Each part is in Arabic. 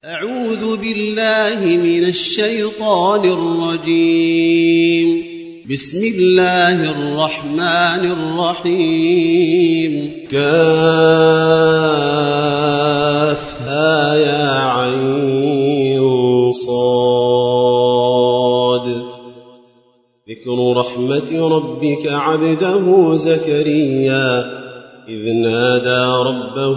أعوذ بالله من الشيطان الرجيم. بسم الله الرحمن الرحيم. كافها يا عين صاد. ذكر رحمة ربك عبده زكريا إذ نادى ربه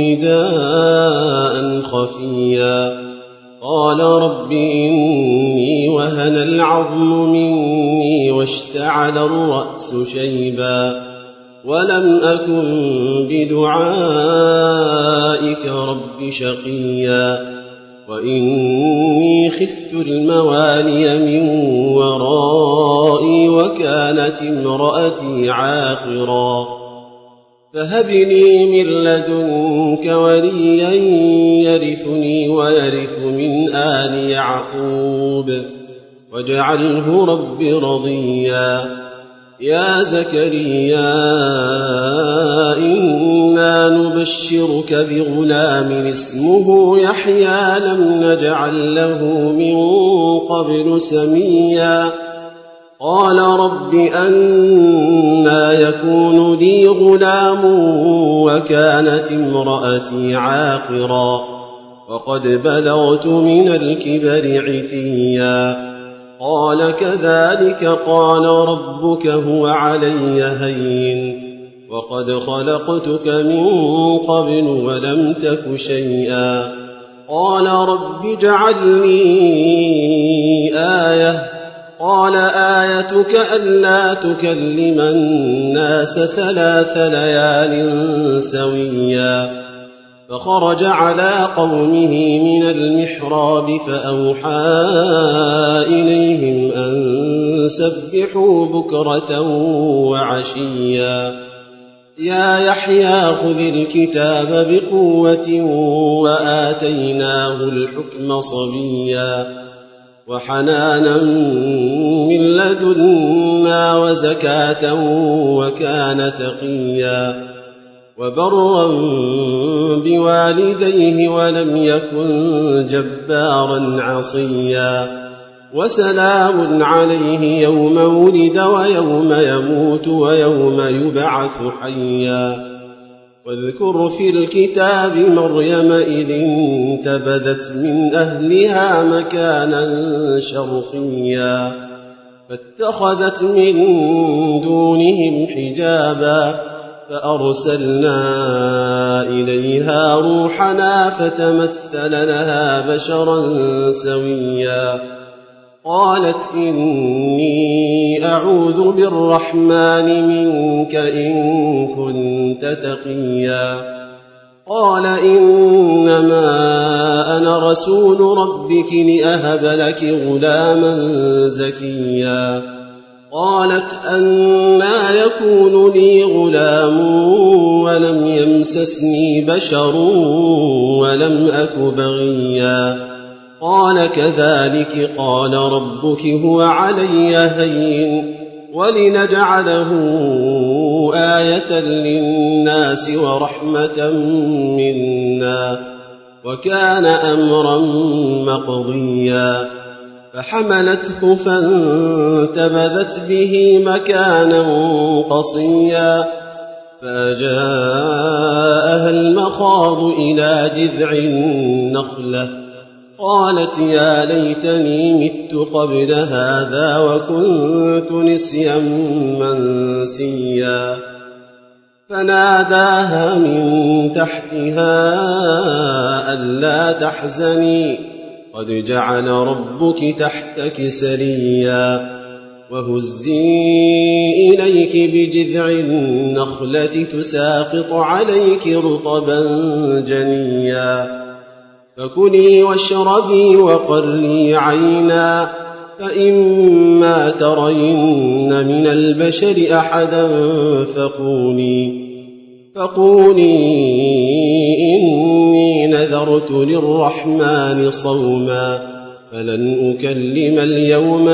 نداء خفيا قال رب إني وهن العظم مني واشتعل الرأس شيبا ولم أكن بدعائك رب شقيا وإني خفت الموالي من ورائي وكانت امرأتي عاقرا فهب لي من لدنك وليا يرثني ويرث من آل يعقوب واجعله رب رضيا. يا زكريا إنا نبشرك بغلام اسمه يحيى لم نجعل له من قبل سميا قال رب أنى يكون لي غلام وكانت امرأتي عاقرا وقد بلغت من الكبر عتيا قال كذلك قال ربك هو علي هين وقد خلقتك من قبل ولم تك شيئا قال رب اجعل لي آية قال آيتك ألا تكلم الناس 3 ليال سويا فخرج على قومه من المحراب فأوحى إليهم أن سبحوا بكرة وعشيا يا يحيى خذ الكتاب بقوة وآتيناه الحكم صبيا وحنانا من لدنا وزكاة وكان تقيا وبرا بوالديه ولم يكن جبارا عصيا وسلام عليه يوم ولد ويوم يموت ويوم يبعث حيا واذكر في الكتاب مريم إذ انتبذت من أهلها مكانا شرقيا فاتخذت من دونهم حجابا فأرسلنا إليها روحنا فتمثل لها بشرا سويا قالت إني أعوذ بالرحمن منك إن كنت تقيا قال إنما أنا رسول ربك لأهب لك غلاما زكيا قالت أنى يكون لي غلام ولم يمسسني بشر ولم أك بغيا قال كذلك قال ربك هو علي هين ولنجعله آية للناس ورحمة منا وكان أمرا مقضيا فحملته فانتبذت به مكانا قصيا فجاءها المخاض إلى جذع النخلة قالت يا ليتني مت قبل هذا وكنت نسيا منسيا فناداها من تحتها ألا تحزني قد جعل ربك تحتك سريا وهزي إليك بجذع النخلة تساقط عليك رطبا جنيا فكلي واشربي وقري عينا فإما ترين من البشر أحدا فقولي إني نذرت للرحمن صوما فلن أكلم اليوم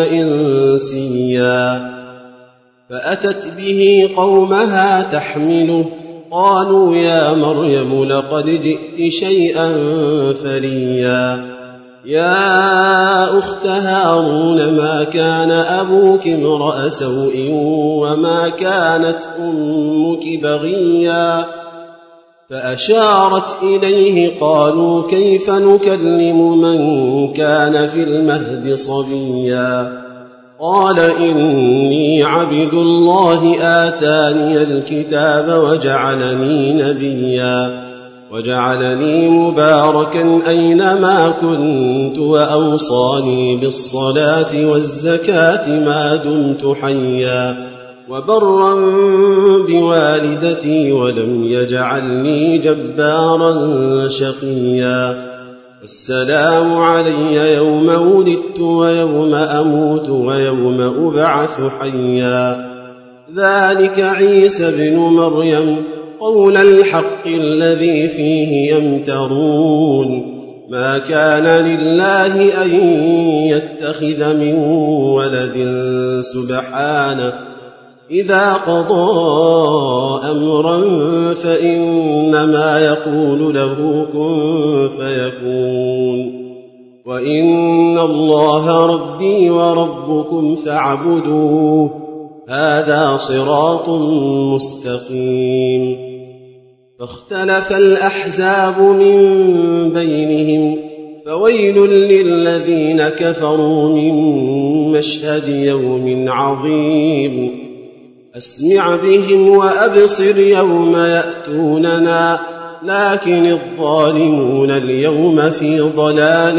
إنسيا فأتت به قومها تحمله قالوا يا مريم لقد جئت شيئا فريا يا أخت هارون ما كان أبوك امرأ سوء وما كانت أمك بغيا فأشارت إليه قالوا كيف نكلم من كان في المهد صبيا قال إني عبد الله آتاني الكتاب وجعلني نبيا وجعلني مباركا أينما كنت وأوصاني بالصلاة والزكاة ما دمت حيا وبرا بوالدتي ولم يجعلني جبارا شقيا السلام علي يوم ولدت ويوم أموت ويوم أبعث حيا ذلك عيسى بن مريم قول الحق الذي فيه يمترون ما كان لله أن يتخذ من ولد سبحانه إذا قضى أمرا فإنما يقول له كن فيكون وإن الله ربي وربكم فاعبدوه هذا صراط مستقيم فاختلف الأحزاب من بينهم فويل للذين كفروا من مشهد يوم عظيم أسمع بهم وأبصر يوم يأتوننا لكن الظالمون اليوم في ضلال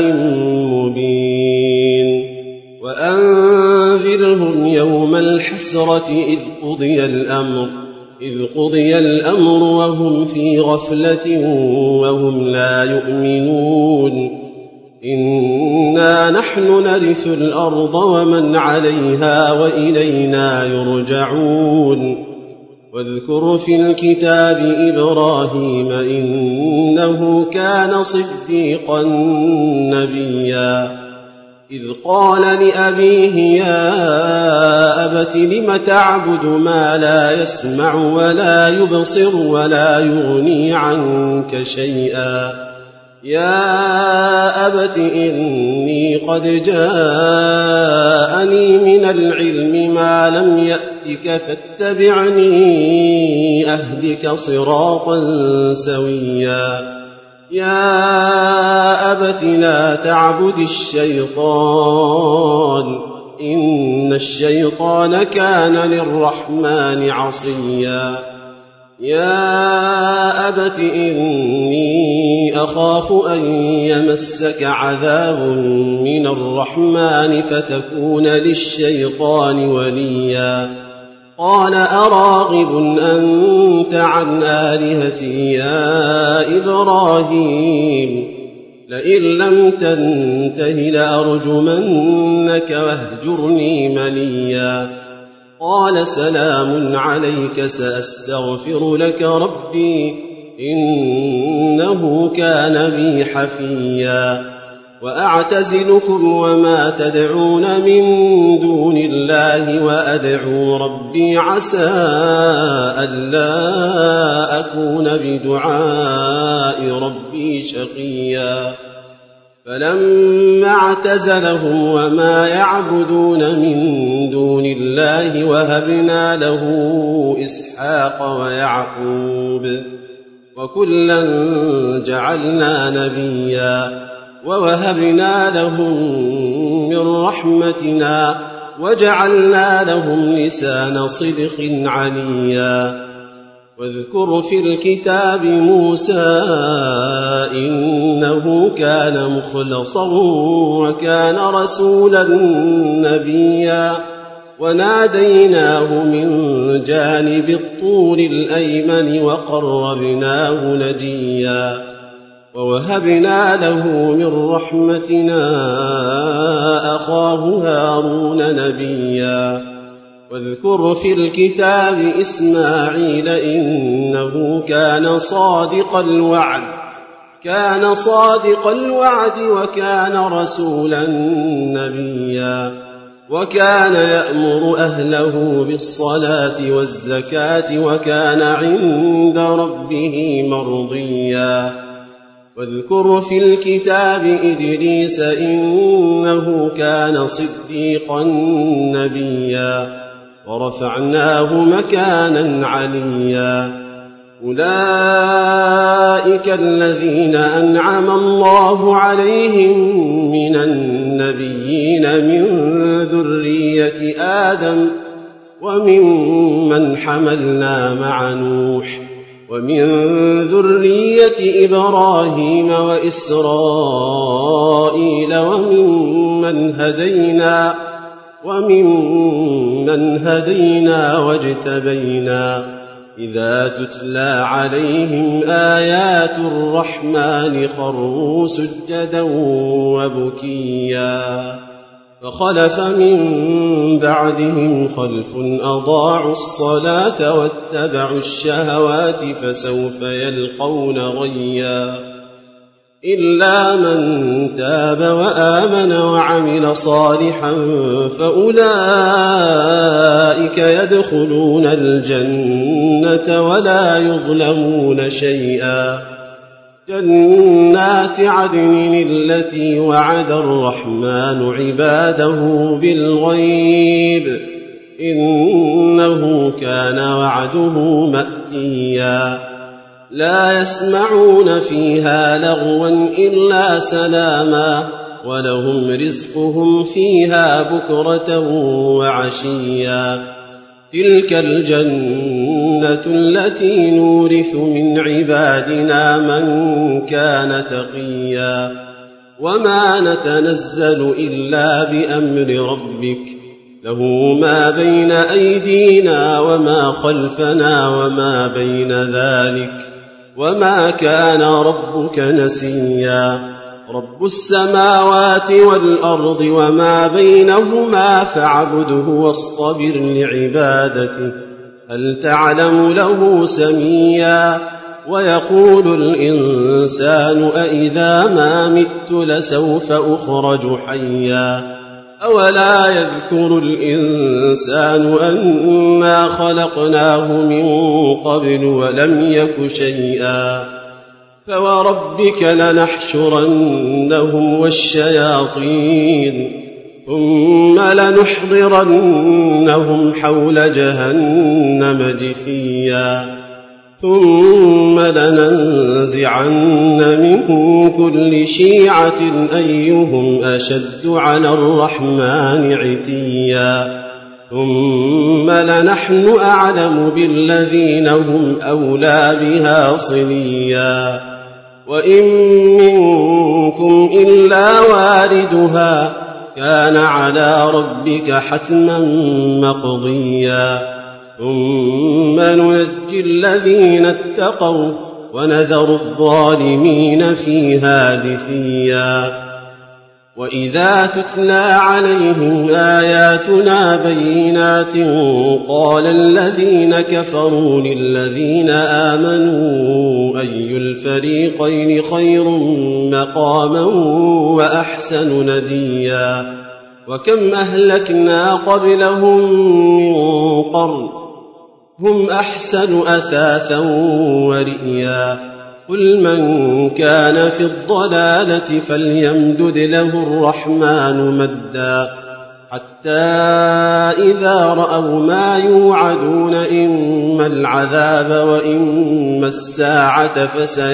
مبين وأنذرهم يوم الحسرة إذ قضي الأمر وهم في غفلة وهم لا يؤمنون إنا نحن نرث الأرض ومن عليها وإلينا يرجعون واذكر في الكتاب إبراهيم إنه كان صديقا نبيا إذ قال لأبيه يا أبت لم تعبد ما لا يسمع ولا يبصر ولا يغني عنك شيئا يا أبت إني قد جاءني من العلم ما لم يأتك فاتبعني أهدك صراطا سويا يا أبت لا تعبد الشيطان إن الشيطان كان للرحمن عصيا يا أبت إني أخاف أن يمسك عذاب من الرحمن فتكون للشيطان وليا قال أراغب أنت عن آلهتي يا إبراهيم لئن لم تنته لأرجمنك واهجرني مليا قال سلام عليك سأستغفر لك ربي إنه كان بي حفيا وأعتزلكم وما تدعون من دون الله وأدعو ربي عسى ألا أكون بدعاء ربي شقيا فلما اعتزلهم وما يعبدون من دون الله وهبنا له إسحاق ويعقوب وكلا جعلنا نبيا ووهبنا لهم من رحمتنا وجعلنا لهم لسان صدق عليا واذكر في الكتاب موسى إنه كان مخلصا وكان رسولا نبيا وناديناه من جانب الطور الأيمن وقربناه نجيا ووهبنا له من رحمتنا أخاه هارون نبيا واذكر في الكتاب إسماعيل إنه كان صادق الوعد وكان رسولا نبيا وكان يأمر أهله بالصلاة والزكاة وكان عند ربه مرضيا واذكر في الكتاب إدريس إنه كان صديقا نبيا ورفعناه مكانا عليا أولئك الذين أنعم الله عليهم من النبيين من ذرية آدم وممن حملنا مع نوح ومن ذرية إبراهيم وإسرائيل وممن هدينا واجتبينا إذا تتلى عليهم آيات الرحمن خروا سجدا وبكيا فخلف من بعدهم خلف أضاعوا الصلاة واتبعوا الشهوات فسوف يلقون غيا إلا من تاب وآمن وعمل صالحا فأولئك يدخلون الجنة ولا يظلمون شيئا جنات عدن التي وعد الرحمن عباده بالغيب إنه كان وعده مأتيا لا يسمعون فيها لغوا إلا سلاما ولهم رزقهم فيها بكرة وعشيا تلك الجنة التي نورث من عبادنا من كان تقيا وما نتنزل إلا بأمر ربك له ما بين أيدينا وما خلفنا وما بين ذلك وما كان ربك نسيا رب السماوات والأرض وما بينهما فاعبده واصطبر لعبادته هل تعلم له سميا ويقول الإنسان أإذا ما مت لسوف أخرج حيا أولا يذكر الإنسان أنا خلقناه من قبل ولم يك شيئا فوربك لنحشرنهم والشياطين ثم لنحضرنهم حول جهنم جثيا ثم لننزعن من كل شيعة أيهم أشد على الرحمن عتيا ثم لنحن أعلم بالذين هم أولى بها صليا وإن منكم إلا واردها كان على ربك حتما مقضيا ثم ننجي الذين اتقوا ونذر الظالمين فيها جثيا وإذا تتلى عليهم آياتنا بينات قال الذين كفروا للذين آمنوا أي الفريقين خير مقاما وأحسن نديا وكم أهلكنا قبلهم من قرن هم أحسن أثاثا ورئيا قل من كان في الضلالة فليمدد له الرحمن مدا حتى إذا رأوا ما يوعدون إما العذاب وإما الساعة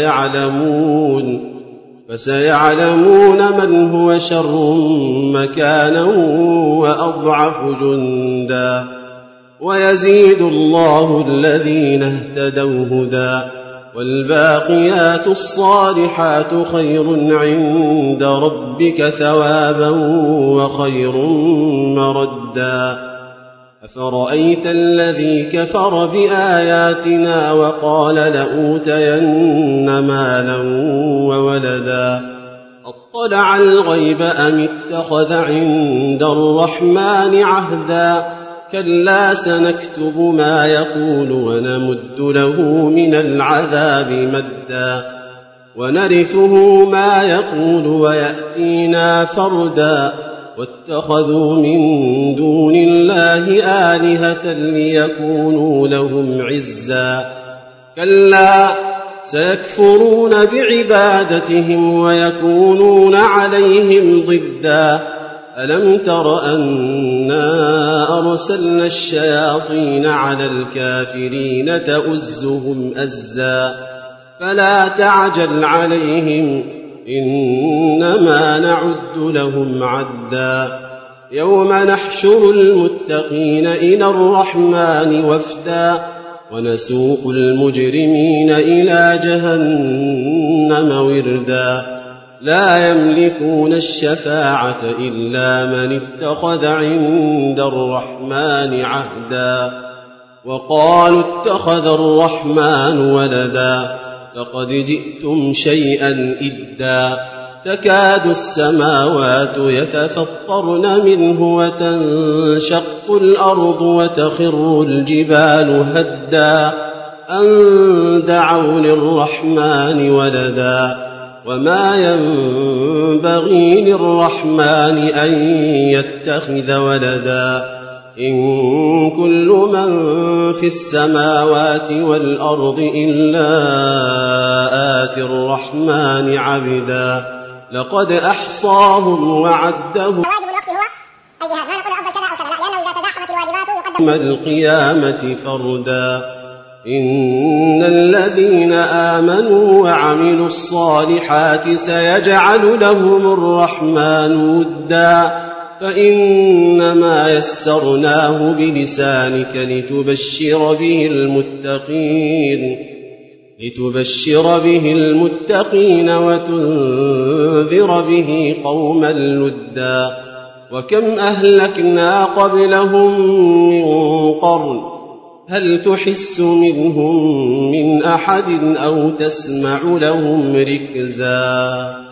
فسيعلمون من هو شر مكانا وأضعف جندا ويزيد الله الذين اهتدوا هدى والباقيات الصالحات خير عند ربك ثوابا وخير مردا أفرأيت الذي كفر بآياتنا وقال لأوتين مالا وولدا أطلع الغيب أم اتخذ عند الرحمن عهدا كلا سنكتب ما يقول ونمد له من العذاب مدا ونرثه ما يقول ويأتينا فردا واتخذوا من دون الله آلهة ليكونوا لهم عزا كلا سيكفرون بعبادتهم ويكونون عليهم ضدا ألم تر أنا أرسلنا الشياطين على الكافرين تؤزهم أزا فلا تعجل عليهم إنما نعد لهم عدا يوم نحشر المتقين إلى الرحمن وفدا ونسوق المجرمين إلى جهنم وردا لا يملكون الشفاعة إلا من اتخذ عند الرحمن عهدا وقالوا اتخذ الرحمن ولدا لقد جئتم شيئا إدا تكاد السماوات يتفطرن منه وتنشق الأرض وتخر الجبال هدا أن دعوا للرحمن ولدا وما ينبغي للرحمن أن يتخذ ولدا إن كل من في السماوات والأرض إلا آتي الرحمن عبدا لقد أحصاهم وعدهم يوم القيامة فردا إن الذين آمنوا وعملوا الصالحات سيجعل لهم الرحمن ودا فإنما يسرناه بلسانك لتبشر به المتقين وتنذر به قوما لدا وكم أهلكنا قبلهم من قرن هل تحس منهم من أحد أو تسمع لهم ركزا